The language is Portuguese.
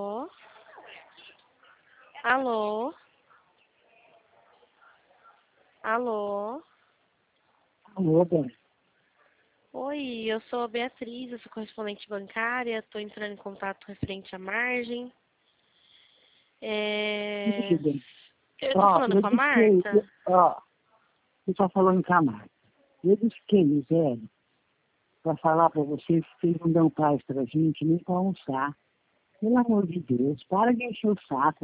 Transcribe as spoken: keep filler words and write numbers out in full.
Alô? Alô? Alô? Alô, bem. Oi, eu sou a Beatriz, eu sou correspondente bancária, estou entrando em contato referente à margem. É... Tudo bem. Eu estou Ó, falando eu com a disquei, eu- Marta? ó, você está falando com a Marta. Eu disquei o Zé para falar para vocês que vocês não dão paz para a gente nem para almoçar. Pelo amor de Deus, para de encher o saco.